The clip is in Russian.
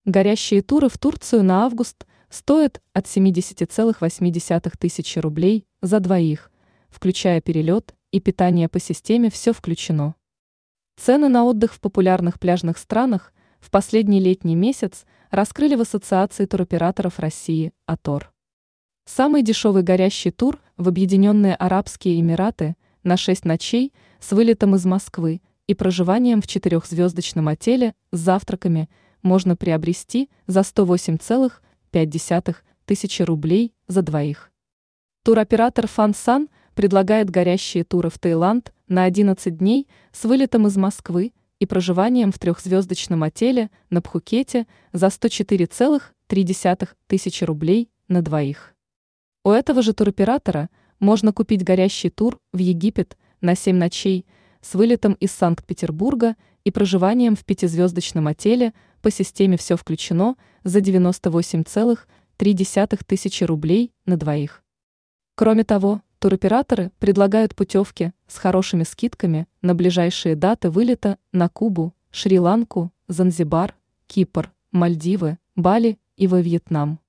Горящие туры в Турцию на август стоят от 70,8 тысячи рублей за двоих, включая перелет и питание по системе «Все включено». Цены на отдых в популярных пляжных странах в последний летний месяц раскрыли в Ассоциации туроператоров России «АТОР». Самый дешевый горящий тур в Объединенные Арабские Эмираты на 6 ночей с вылетом из Москвы и проживанием в 4-звездочном отеле с завтраками можно приобрести за 108,5 тысячи рублей за двоих. Туроператор «Фансан» предлагает горящие туры в Таиланд на 11 дней с вылетом из Москвы и проживанием в 3-звездочном отеле на Пхукете за 104,3 тысячи рублей на двоих. У этого же туроператора можно купить горящий тур в Египет на 7 ночей с вылетом из Санкт-Петербурга и проживанием в 5-звездочном отеле по системе «Все включено» за 98,3 тысячи рублей на двоих. Кроме того, туроператоры предлагают путевки с хорошими скидками на ближайшие даты вылета на Кубу, Шри-Ланку, Занзибар, Кипр, Мальдивы, Бали и во Вьетнам.